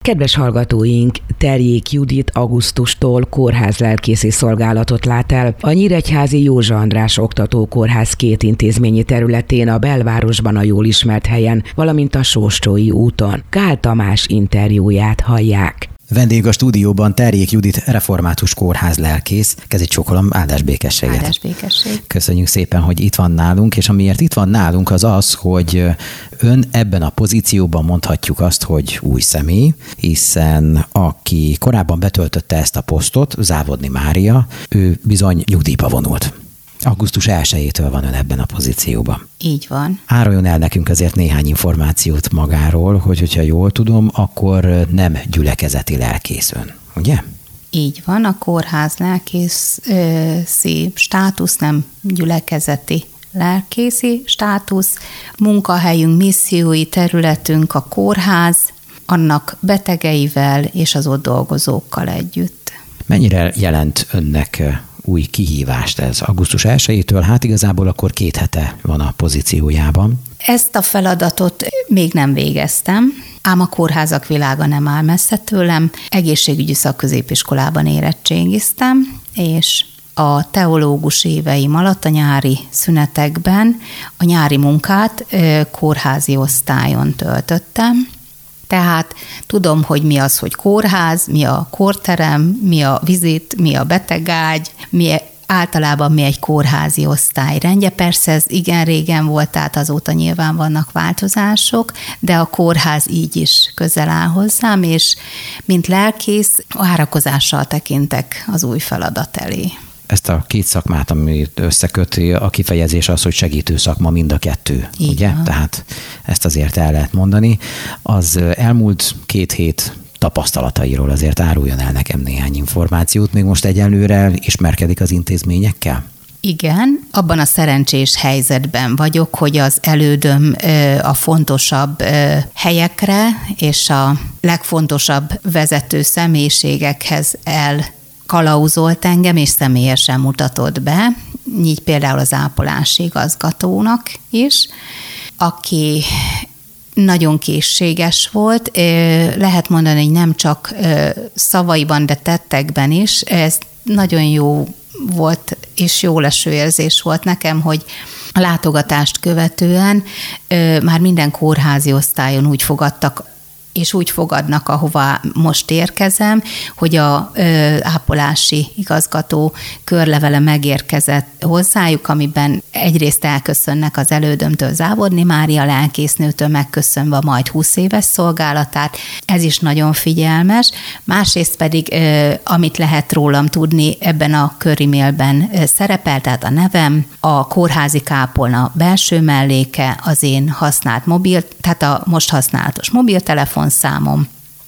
Kedves hallgatóink, Terjék Judit augusztustól kórházlelkészi szolgálatot lát el a Nyíregyházi Józsa András Oktatókórház két intézményi területén, a belvárosban a jól ismert helyen, valamint a Sóstói úton. Gál Tamás interjúját hallják. Vendég a stúdióban Terjék Judit református kórházlelkész. Kezét csókolom, áldás békességet. Áldás békesség. Köszönjük szépen, hogy itt van nálunk, és amiért itt van nálunk az az, hogy ön ebben a pozícióban mondhatjuk azt, hogy új személy, hiszen aki korábban betöltötte ezt a posztot, Závodni Mária, ő bizony nyugdíjba vonult. Augusztus 1-től van ön ebben a pozícióban. Így van. Áruljon el nekünk azért néhány információt magáról, hogyha jól tudom, akkor nem gyülekezeti lelkész ön, ugye? Így van, a kórház lelkészi státusz nem gyülekezeti lelkészi státusz. Munkahelyünk, missziói területünk a kórház, annak betegeivel és az ott dolgozókkal együtt. Mennyire jelent önnek új kihívást ez? Augusztus 1-től, hát igazából akkor 2 hete van a pozíciójában. Ezt a feladatot még nem végeztem, ám a kórházak világa nem áll messze tőlem. Egészségügyi szakközépiskolában érettségiztem, és a teológus éveim alatt a nyári szünetekben a nyári munkát kórházi osztályon töltöttem. Tehát tudom, hogy mi az, hogy kórház, mi a kórterem, mi a vizit, mi a betegágy, általában mi egy kórházi osztályrendje. Persze ez igen régen volt, tehát azóta nyilván vannak változások, de a kórház így is közel áll hozzám, és mint lelkész várakozással tekintek az új feladat elé. Ezt a 2 szakmát, amit összeköti, a kifejezés az, hogy segítő szakma mind a 2, így ugye? Van. Tehát ezt azért el lehet mondani. Az elmúlt 2 hét tapasztalatairól azért áruljon el nekem néhány információt. Még most egyelőre ismerkedik az intézményekkel? Igen, abban a szerencsés helyzetben vagyok, hogy az elődöm a fontosabb helyekre és a legfontosabb vezető személyiségekhez kalauzolt engem, és személyesen mutatott be, így például az ápolási igazgatónak is, aki nagyon készséges volt. Lehet mondani, hogy nem csak szavaiban, de tettekben is. Ez nagyon jó volt, és jó leső érzés volt nekem, hogy a látogatást követően már minden kórházi osztályon úgy fogadtak, és úgy fogadnak, ahová most érkezem, hogy az ápolási igazgató körlevele megérkezett hozzájuk, amiben egyrészt elköszönnek az elődömtől, Závodni Mária lelkésznőtől, megköszönve majd 20 éves szolgálatát. Ez is nagyon figyelmes. Másrészt pedig, amit lehet rólam tudni, ebben a körimélben szerepel, tehát a nevem, a kórházi kápolna belső melléke, az én használt tehát a most használatos mobiltelefonszámom,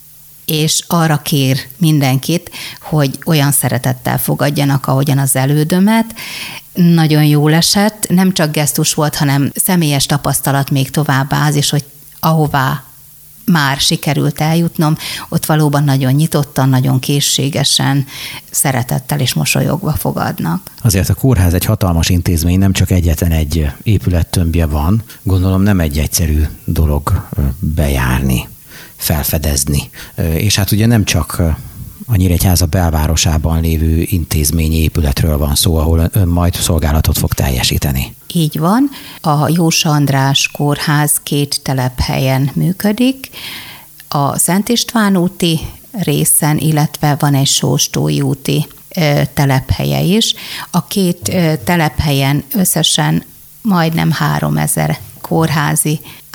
és arra kér mindenkit, hogy olyan szeretettel fogadjanak, ahogyan az elődömet. Nagyon jól esett, nem csak gesztus volt, hanem személyes tapasztalat még továbbá az is, hogy ahová már sikerült eljutnom, ott valóban nagyon nyitottan, nagyon készségesen, szeretettel és mosolyogva fogadnak. Azért a kórház egy hatalmas intézmény, nem csak egyetlen egy épülettömbje van. Gondolom nem egy egyszerű dolog bejárni, felfedezni. És hát ugye nem csak a Nyíregyháza belvárosában lévő intézményi épületről van szó, ahol ön majd szolgálatot fog teljesíteni. Így van. A Józsa András kórház 2 telephelyen működik, a Szent István úti részen, illetve van egy Sóstói úti telephelye is. A 2 telephelyen összesen majdnem 3000 kórházi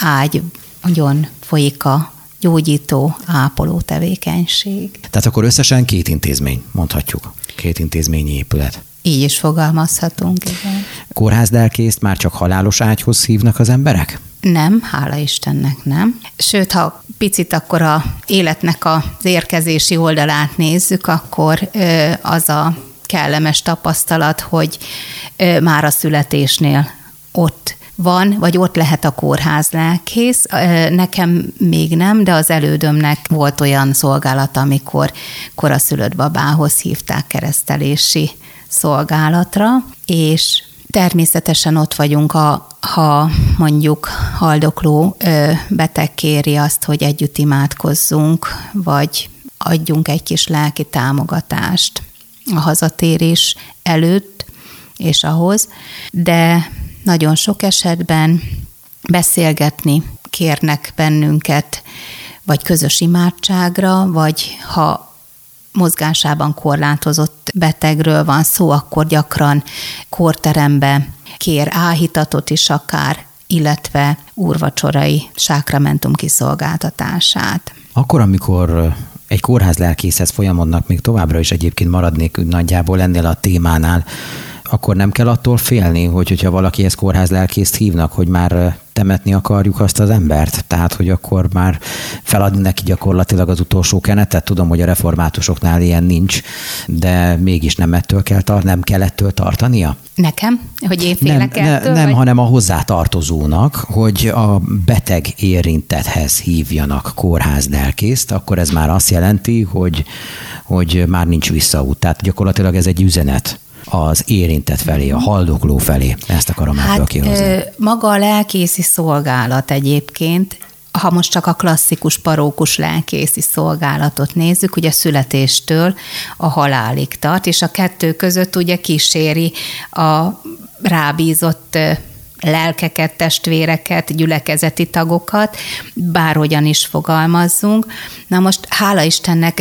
ágyon folyik a gyógyító, ápoló tevékenység. Tehát akkor összesen 2 intézmény, mondhatjuk. 2 intézményi épület. Így is fogalmazhatunk, igen. Kórházlelkészt már csak halálos ágyhoz hívnak az emberek? Nem, hála Istennek nem. Sőt, ha picit akkor a életnek az érkezési oldalát nézzük, akkor az a kellemes tapasztalat, hogy már a születésnél ott van, vagy ott lehet a kórházlelkész. Nekem még nem, de az elődömnek volt olyan szolgálata, amikor koraszülött babához hívták keresztelési szolgálatra, és Természetesen ott vagyunk, ha mondjuk haldokló beteg kéri azt, hogy együtt imádkozzunk, vagy adjunk egy kis lelki támogatást a hazatérés előtt és ahhoz, de nagyon sok esetben beszélgetni kérnek bennünket, vagy közös imádságra, vagy ha mozgásában korlátozott betegről van szó, akkor gyakran kórterembe kér áhítatot is akár, illetve úrvacsorai sákramentum kiszolgáltatását. Akkor, amikor egy kórházlelkészhez folyamodnak, még továbbra is egyébként maradnék nagyjából ennél a témánál, akkor nem kell attól félni, hogyha valakihez kórházlelkészt hívnak, hogy már temetni akarjuk azt az embert? Tehát, hogy akkor már feladni neki gyakorlatilag az utolsó kenetet? Tudom, hogy a reformátusoknál ilyen nincs, de mégis nem kell ettől tartania? Nekem? Hogy én félek ettől? Nem, hanem a hozzátartozónak, hogy a beteg érintetthez hívjanak kórházlelkészt, akkor ez már azt jelenti, hogy már nincs visszaút. Tehát gyakorlatilag ez egy üzenet az érintett felé, a haldokló felé. Ezt akarom ebből kihozni. Maga a lelkészi szolgálat egyébként, ha most csak a klasszikus parókus lelkészi szolgálatot nézzük, ugye születéstől a halálig tart, és a kettő között ugye kíséri a rábízott lelkeket, testvéreket, gyülekezeti tagokat, bárhogyan is fogalmazzunk. Na most hála Istennek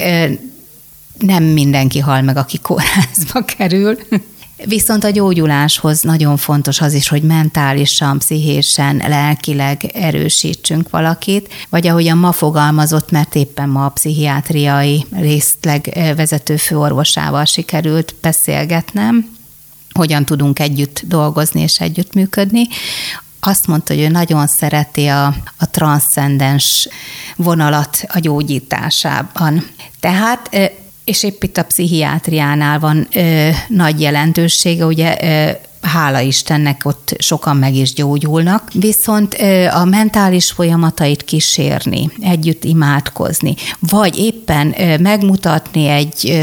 nem mindenki hal meg, aki kórházba kerül. Viszont a gyógyuláshoz nagyon fontos az is, hogy mentálisan, pszichésen, lelkileg erősítsünk valakit, vagy ahogyan ma fogalmazott, mert éppen ma a pszichiátriai részleg vezető főorvosával sikerült beszélgetnem, hogyan tudunk együtt dolgozni és együttműködni. Azt mondta, hogy ő nagyon szereti a transzcendens vonalat a gyógyításában. Tehát és épp itt a pszichiátriánál van nagy jelentősége, ugye hála Istennek ott sokan meg is gyógyulnak, viszont a mentális folyamatait kísérni, együtt imádkozni, vagy éppen megmutatni egy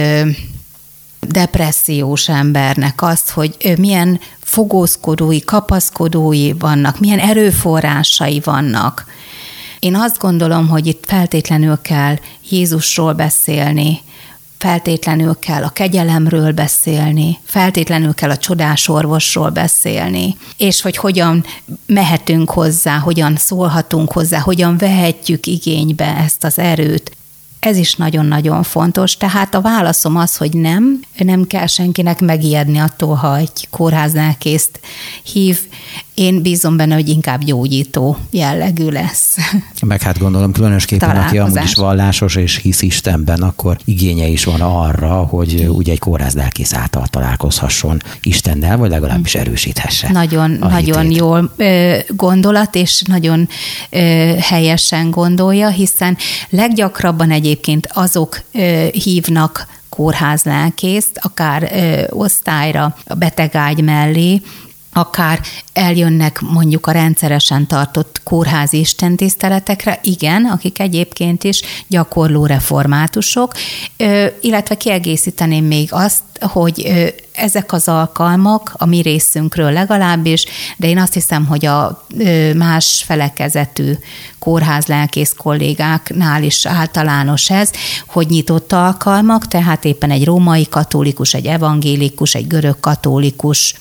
depressziós embernek azt, hogy milyen fogózkodói, kapaszkodói vannak, milyen erőforrásai vannak. Én azt gondolom, hogy itt feltétlenül kell Jézusról beszélni, feltétlenül kell a kegyelemről beszélni, feltétlenül kell a csodás orvosról beszélni, és hogy hogyan mehetünk hozzá, hogyan szólhatunk hozzá, hogyan vehetjük igénybe ezt az erőt. Ez is nagyon-nagyon fontos. Tehát a válaszom az, hogy nem kell senkinek megijedni attól, ha egy kórházlelkészt hív. Én bízom benne, hogy inkább gyógyító jellegű lesz. Meg hát gondolom különösképpen, aki amúgy is vallásos és hisz Istenben, akkor igénye is van arra, hogy ugye egy kórházlelkész által találkozhasson Istennel, vagy legalábbis erősíthesse. Nagyon jól gondolat, és nagyon helyesen gondolja, hiszen leggyakrabban egyébként azok hívnak kórházlelkészt, akár osztályra, a betegágy mellé, akár eljönnek mondjuk a rendszeresen tartott kórházi istentiszteletekre, igen, akik egyébként is gyakorló reformátusok, illetve kiegészíteném még azt, hogy ezek az alkalmak a mi részünkről legalábbis, de én azt hiszem, hogy a más felekezetű kórházlelkész kollégáknál is általános ez, hogy nyitott alkalmak, tehát éppen egy római katolikus, egy evangélikus, egy görög katolikus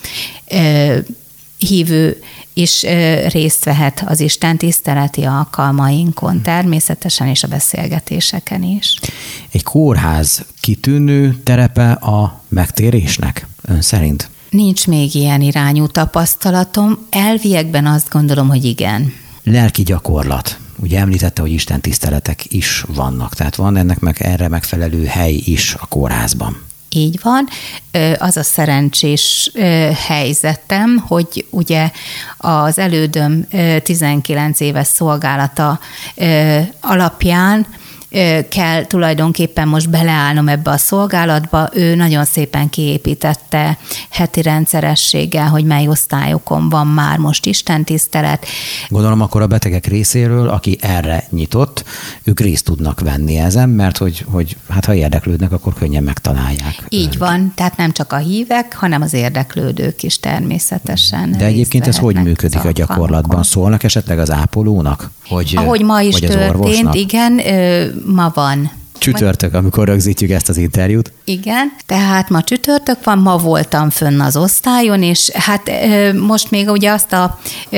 hívő is részt vehet az istentiszteleti alkalmainkon természetesen, és a beszélgetéseken is. Egy kórház kitűnő terepe a megtérésnek, ön szerint? Nincs még ilyen irányú tapasztalatom. Elviekben azt gondolom, hogy igen. Lelki gyakorlat. Ugye említette, hogy istentiszteletek is vannak, tehát van ennek erre megfelelő hely is a kórházban. Így van. Az a szerencsés helyzetem, hogy ugye az elődöm 19 éves szolgálata alapján kell tulajdonképpen most beleállnom ebbe a szolgálatba. Ő nagyon szépen kiépítette heti rendszerességgel, hogy mely osztályokon van már most istentisztelet. Gondolom akkor a betegek részéről, aki erre nyitott, ők részt tudnak venni ezen, mert hogy hát ha érdeklődnek, akkor könnyen megtalálják. Így van, tehát nem csak a hívek, hanem az érdeklődők is természetesen. De egyébként ez hogy működik a gyakorlatban? Szólnak esetleg az ápolónak? Ahogy ma is történt, igen, ma van. Csütörtök, amikor rögzítjük ezt az interjút. Igen, tehát ma csütörtök van, ma voltam fönn az osztályon, és hát most még ugye azt a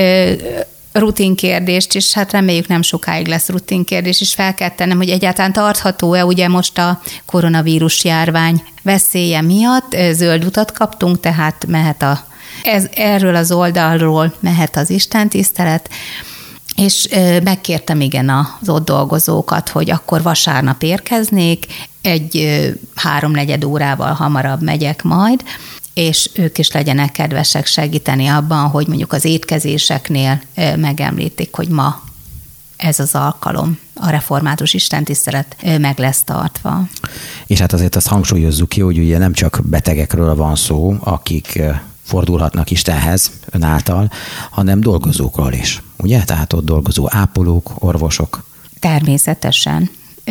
rutinkérdést, és hát reméljük nem sokáig lesz rutinkérdés, és fel kell tennem, hogy egyáltalán tartható-e ugye most a koronavírus járvány veszélye miatt. Zöld utat kaptunk, tehát mehet erről az oldalról mehet az istentisztelet, és megkértem igen az ott dolgozókat, hogy akkor vasárnap érkeznék, egy 3-4 órával hamarabb megyek majd, és ők is legyenek kedvesek segíteni abban, hogy mondjuk az étkezéseknél megemlítik, hogy ma ez az alkalom, a református istentisztelet meg lesz tartva. És hát azért azt hangsúlyozzuk ki, hogy ugye nem csak betegekről van szó, akik fordulhatnak Istenhez ön által, hanem dolgozókról is. Ugye? Tehát ott dolgozó ápolók, orvosok. Természetesen.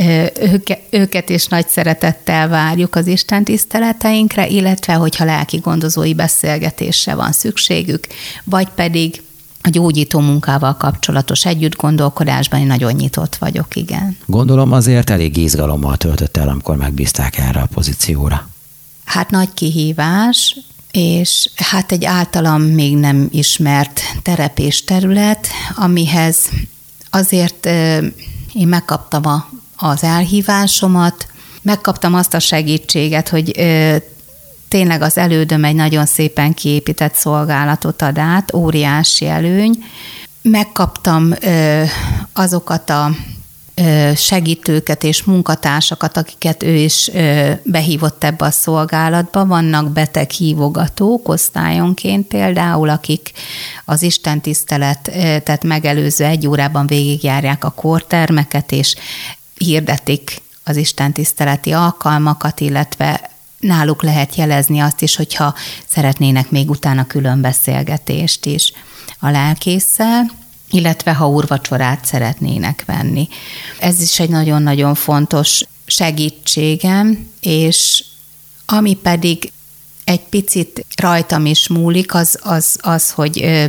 Őket is nagy szeretettel várjuk az istentiszteleteinkre, illetve hogyha lelki gondozói beszélgetésre van szükségük, vagy pedig a gyógyító munkával kapcsolatos együttgondolkodásban én nagyon nyitott vagyok, igen. Gondolom azért elég izgalommal töltött el, amikor megbízták erre a pozícióra. Hát nagy kihívás, és hát egy általam még nem ismert terep és terület, amihez azért én megkaptam az elhívásomat, megkaptam azt a segítséget, hogy tényleg az elődöm egy nagyon szépen kiépített szolgálatot ad át, óriási előny. Megkaptam azokat a segítőket és munkatársakat, akiket ő is behívott ebbe a szolgálatba. Vannak beteghívogatók osztályonként például, akik az istentiszteletet megelőző 1 órában végigjárják a kórtermeket, és hirdetik az istentiszteleti alkalmakat, illetve náluk lehet jelezni azt is, hogyha szeretnének még utána külön beszélgetést is a lelkésszel, illetve ha úrvacsorát szeretnének venni. Ez is egy nagyon-nagyon fontos segítségem, és ami pedig egy picit rajtam is múlik, az hogy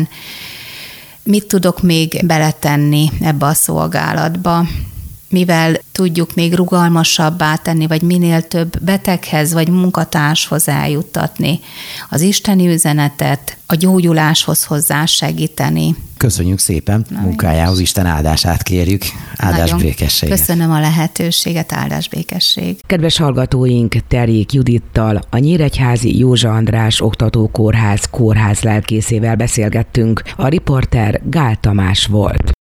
mit tudok még beletenni ebbe a szolgálatba, mivel tudjuk még rugalmasabbá tenni, vagy minél több beteghez, vagy munkatárshoz eljuttatni az isteni üzenetet, a gyógyuláshoz hozzásegíteni. Köszönjük szépen munkájához, Isten áldását kérjük. Áldás békességet. Köszönöm a lehetőséget, áldás békesség. Kedves hallgatóink, Terjék Judittal, a Nyíregyházi Józsa András Oktatókórház kórház lelkészével beszélgettünk. A riporter Gál Tamás volt.